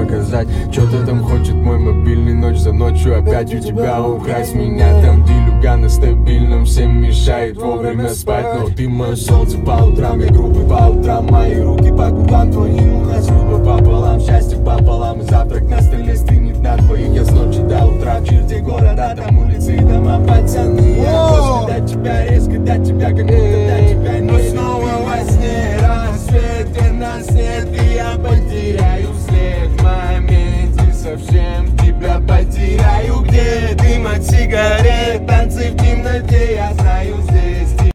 показать. Что-то там хочет мой мобильный, ночь за ночью опять у тебя украсть меня. Там делюга на стабильном, всем мешает вовремя спать. Но ты мое солнце по утрам, я грубый по утрам. Мои руки по губам твоим, у нас любовь пополам, счастье пополам. И завтрак на столе стынет на двоих, я с ночи до утра. В черте города, там улицы и дома, пацаны. Я просто до тебя резко, до тебя как будто до тебя нет.